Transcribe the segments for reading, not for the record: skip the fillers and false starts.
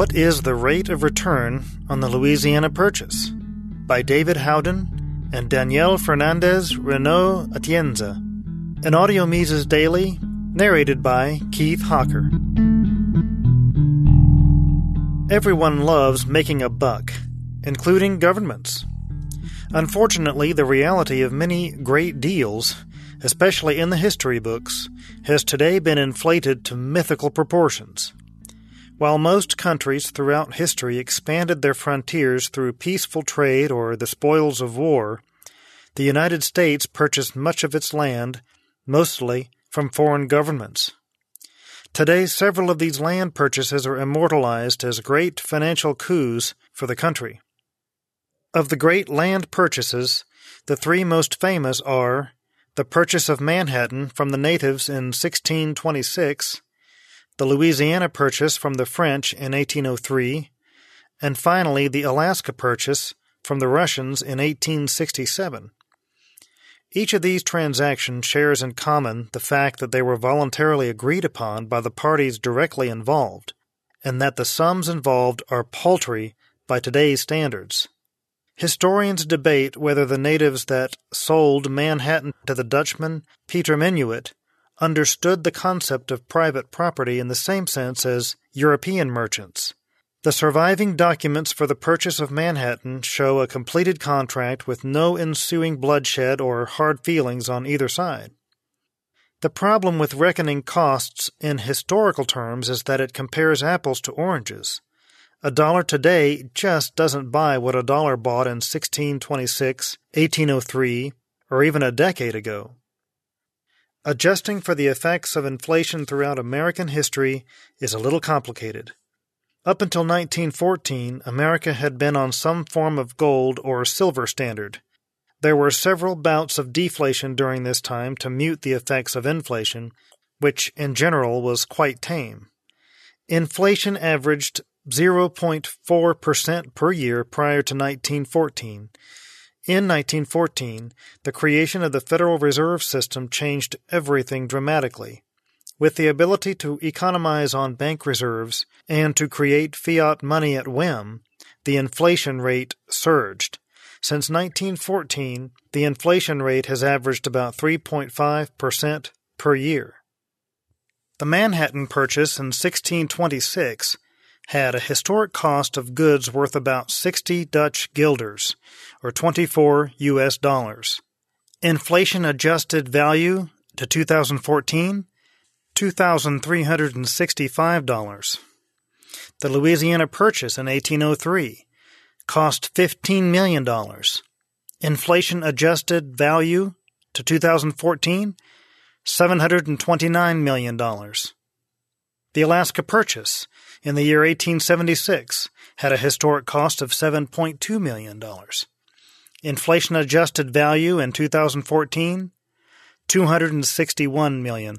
What is the rate of return on the Louisiana Purchase? By David Howden and Danielle Fernandez Renaud Atienza. An Audio Mises Daily, narrated by Keith Hawker. Everyone loves making a buck, including governments. Unfortunately, the reality of many great deals, especially in the history books, has today been inflated to mythical proportions. While most countries throughout history expanded their frontiers through peaceful trade or the spoils of war, the United States purchased much of its land, mostly from foreign governments. Today, several of these land purchases are immortalized as great financial coups for the country. Of the great land purchases, the three most famous are the purchase of Manhattan from the natives in 1626, the Louisiana Purchase from the French in 1803, and finally the Alaska Purchase from the Russians in 1867. Each of these transactions shares in common the fact that they were voluntarily agreed upon by the parties directly involved, and that the sums involved are paltry by today's standards. Historians debate whether the natives that sold Manhattan to the Dutchman Peter Minuit understood the concept of private property in the same sense as European merchants. The surviving documents for the purchase of Manhattan show a completed contract with no ensuing bloodshed or hard feelings on either side. The problem with reckoning costs in historical terms is that it compares apples to oranges. A dollar today just doesn't buy what a dollar bought in 1626, 1803, or even a decade ago. Adjusting for the effects of inflation throughout American history is a little complicated. Up until 1914, America had been on some form of gold or silver standard. There were several bouts of deflation during this time to mute the effects of inflation, which in general was quite tame. Inflation averaged 0.4% per year prior to 1914. In 1914, the creation of the Federal Reserve System changed everything dramatically. With the ability to economize on bank reserves and to create fiat money at whim, the inflation rate surged. Since 1914, the inflation rate has averaged about 3.5% per year. The Manhattan Purchase in 1626 had a historic cost of goods worth about 60 Dutch guilders, or 24 U.S. dollars. Inflation-adjusted value to 2014, $2,365. The Louisiana Purchase in 1803 cost $15 million. Inflation-adjusted value to 2014, $729 million. The Alaska Purchase in the year 1876 had a historic cost of $7.2 million. Inflation-adjusted value in 2014, $261 million.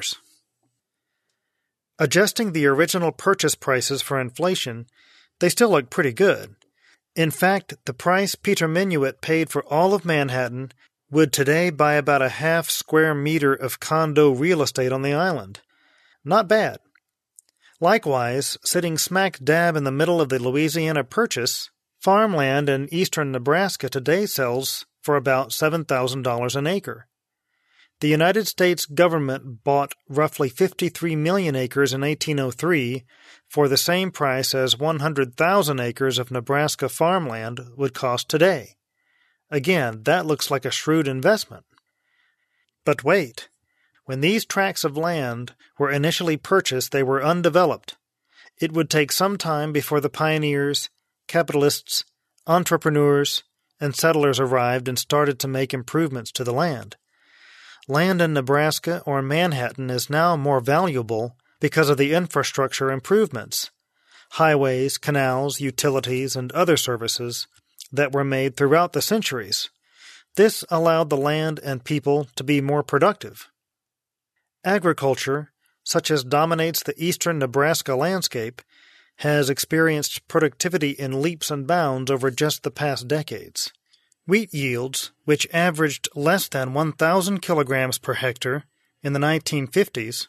Adjusting the original purchase prices for inflation, they still look pretty good. In fact, the price Peter Minuit paid for all of Manhattan would today buy about a half square meter of condo real estate on the island. Not bad. Likewise, sitting smack dab in the middle of the Louisiana Purchase, farmland in eastern Nebraska today sells for about $7,000 an acre. The United States government bought roughly 53 million acres in 1803 for the same price as 100,000 acres of Nebraska farmland would cost today. Again, that looks like a shrewd investment. But wait. When these tracts of land were initially purchased, they were undeveloped. It would take some time before the pioneers, capitalists, entrepreneurs, and settlers arrived and started to make improvements to the land. Land in Nebraska or Manhattan is now more valuable because of the infrastructure improvements, highways, canals, utilities, and other services that were made throughout the centuries. This allowed the land and people to be more productive. Agriculture, such as dominates the eastern Nebraska landscape, has experienced productivity in leaps and bounds over just the past decades. Wheat yields, which averaged less than 1,000 kilograms per hectare in the 1950s,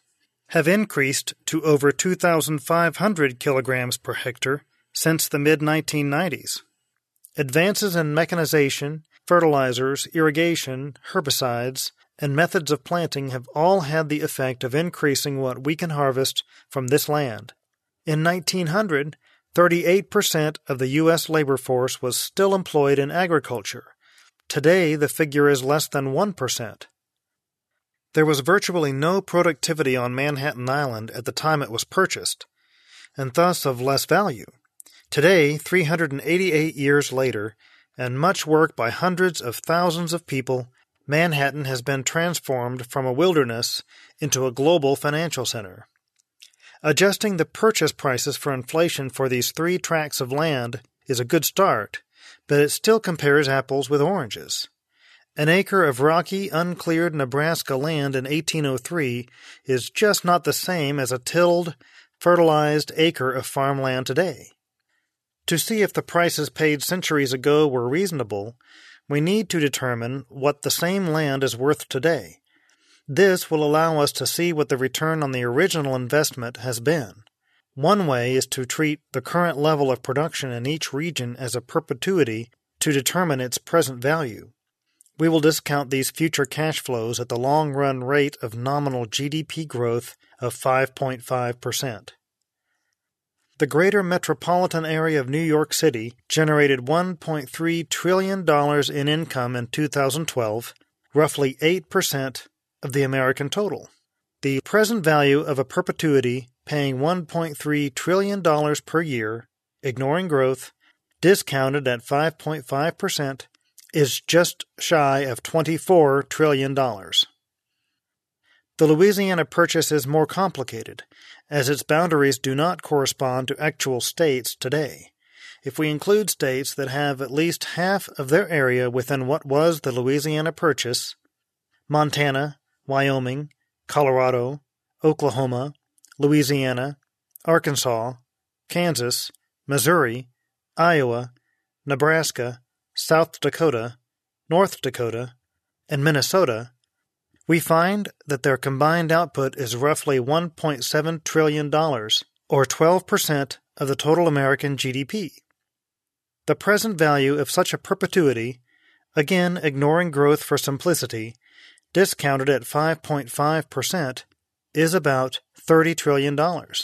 have increased to over 2,500 kilograms per hectare since the mid-1990s. Advances in mechanization, fertilizers, irrigation, herbicides, and methods of planting have all had the effect of increasing what we can harvest from this land. In 1900, 38% of the U.S. labor force was still employed in agriculture. Today, the figure is less than 1%. There was virtually no productivity on Manhattan Island at the time it was purchased, and thus of less value. Today, 388 years later, and much work by hundreds of thousands of people, Manhattan has been transformed from a wilderness into a global financial center. Adjusting the purchase prices for inflation for these 3 tracts of land is a good start, but it still compares apples with oranges. An acre of rocky, uncleared Nebraska land in 1803 is just not the same as a tilled, fertilized acre of farmland today. To see if the prices paid centuries ago were reasonable, we need to determine what the same land is worth today. This will allow us to see what the return on the original investment has been. One way is to treat the current level of production in each region as a perpetuity to determine its present value. We will discount these future cash flows at the long-run rate of nominal GDP growth of 5.5%. The greater metropolitan area of New York City generated $1.3 trillion in income in 2012, roughly 8% of the American total. The present value of a perpetuity paying $1.3 trillion per year, ignoring growth, discounted at 5.5%, is just shy of $24 trillion. The Louisiana Purchase is more complicated, as its boundaries do not correspond to actual states today. If we include states that have at least half of their area within what was the Louisiana Purchase, Montana, Wyoming, Colorado, Oklahoma, Louisiana, Arkansas, Kansas, Missouri, Iowa, Nebraska, South Dakota, North Dakota, and Minnesota, we find that their combined output is roughly $1.7 trillion, or 12% of the total American GDP. The present value of such a perpetuity, again ignoring growth for simplicity, discounted at 5.5%, is about $30 trillion.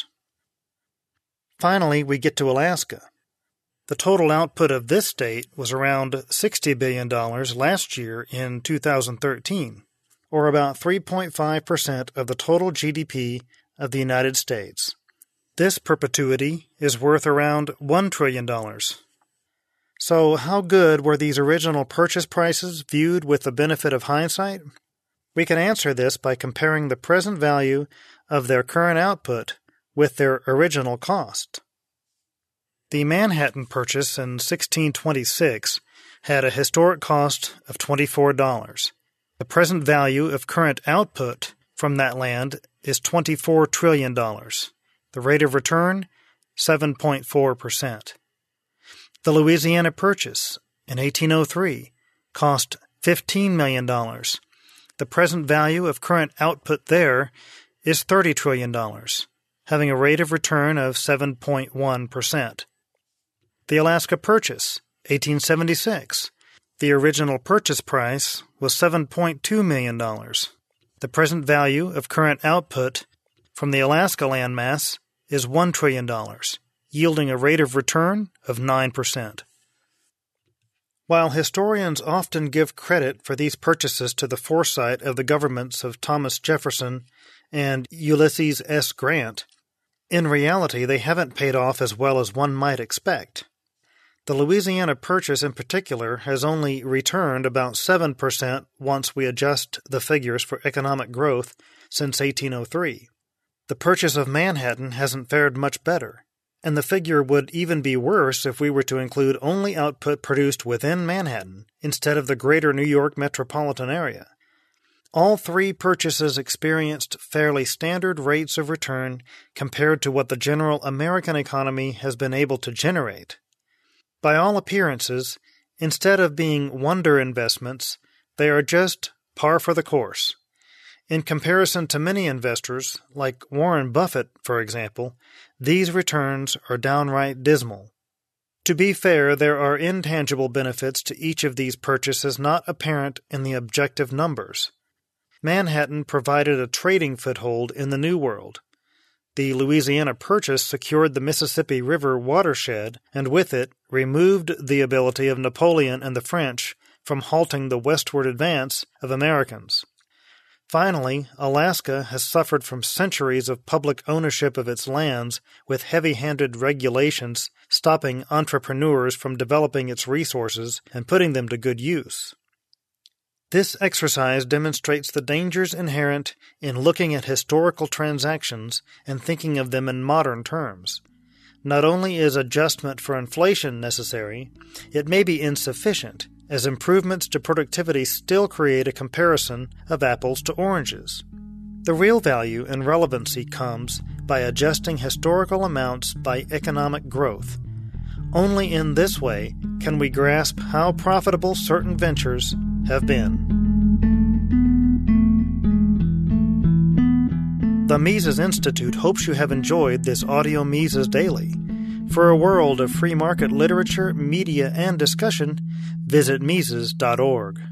Finally, we get to Alaska. The total output of this state was around $60 billion last year in 2013, or about 3.5% of the total GDP of the United States. This perpetuity is worth around $1 trillion. So how good were these original purchase prices viewed with the benefit of hindsight? We can answer this by comparing the present value of their current output with their original cost. The Manhattan Purchase in 1626 had a historic cost of $24. The present value of current output from that land is $24 trillion. The rate of return, 7.4%. The Louisiana Purchase in 1803 cost $15 million. The present value of current output there is $30 trillion, having a rate of return of 7.1%. The Alaska Purchase, 1876. The original purchase price was $7.2 million. The present value of current output from the Alaska landmass is $1 trillion, yielding a rate of return of 9%. While historians often give credit for these purchases to the foresight of the governments of Thomas Jefferson and Ulysses S. Grant, in reality they haven't paid off as well as one might expect. The Louisiana Purchase in particular has only returned about 7% once we adjust the figures for economic growth since 1803. The Purchase of Manhattan hasn't fared much better, and the figure would even be worse if we were to include only output produced within Manhattan instead of the greater New York metropolitan area. All 3 purchases experienced fairly standard rates of return compared to what the general American economy has been able to generate. By all appearances, instead of being wonder investments, they are just par for the course. In comparison to many investors, like Warren Buffett, for example, these returns are downright dismal. To be fair, there are intangible benefits to each of these purchases not apparent in the objective numbers. Manhattan provided a trading foothold in the New World. The Louisiana Purchase secured the Mississippi River watershed, and with it removed the ability of Napoleon and the French from halting the westward advance of Americans. Finally, Alaska has suffered from centuries of public ownership of its lands, with heavy-handed regulations stopping entrepreneurs from developing its resources and putting them to good use. This exercise demonstrates the dangers inherent in looking at historical transactions and thinking of them in modern terms. Not only is adjustment for inflation necessary, it may be insufficient, as improvements to productivity still create a comparison of apples to oranges. The real value and relevancy comes by adjusting historical amounts by economic growth. Only in this way can we grasp how profitable certain ventures have been. The Mises Institute hopes you have enjoyed this audio Mises Daily. For a world of free market literature, media, and discussion, visit Mises.org.